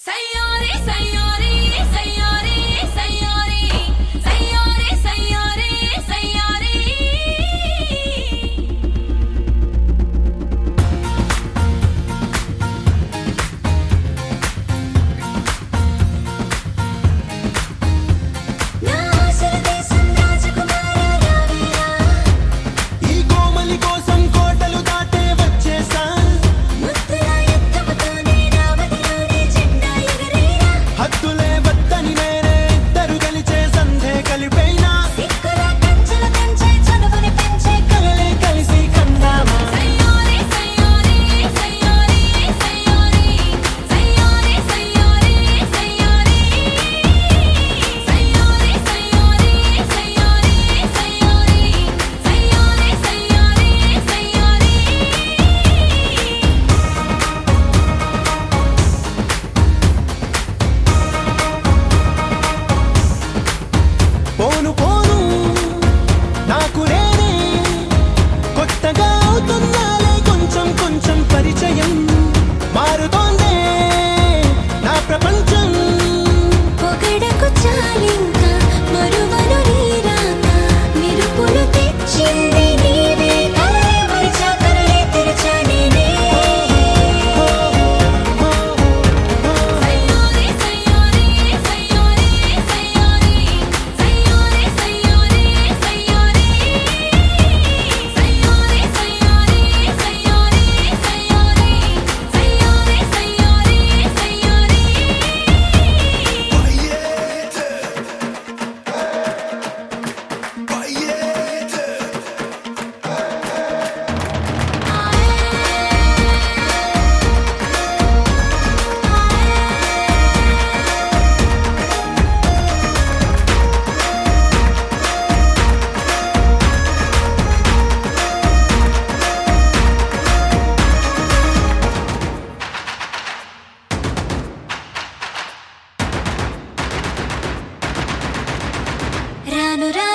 సయ్యారి సయ్యారి సయ్యారి సయ్యారి సయ్యారి సయ్యారి సయ్యారి నా ఆశల దేశం రాజకుమార రావేరా ఈ కోమలి కోసం కోటలు దాటే వచ్చేసా ముత్తుల యుద్ధముతోనే రావతిలోనే జెండా ఎగరేరా హద్దులే వద్దని నేనే ఇద్దరు గెలిచే సంధే కలిపైనా సిక్కుల కంచెల పెంచే చనువుని పెంచే కలలే కలిసి కందామా సయ్యారి సయ్యారి సయ్యారి సయ్యారి సయ్యారి సయ్యారి సయ్యారి సయ్యారి సయ్యారి సయ్యారి సయ్యారి సయ్యారి సయ్యారి పోను పోను నాకు నేనే కొత్తగా అవుతున్నాలే కొంచెం కొంచెం పరిచయం మారుతోందే నా ప్రపంచం పొగడకు చాలింకా మరువను నీరాక నిరుపులు తెచ్చింది నీవే కలే మరిచా కలలే తెరచా నేనే సయ్యారి సయ్యారి సయ్యారి సయ్యారి సయ్యారి సయ్యారి సయ్యారి సయ్యారి సయ్యారి సయ్యారి సయ్యారి రాను రా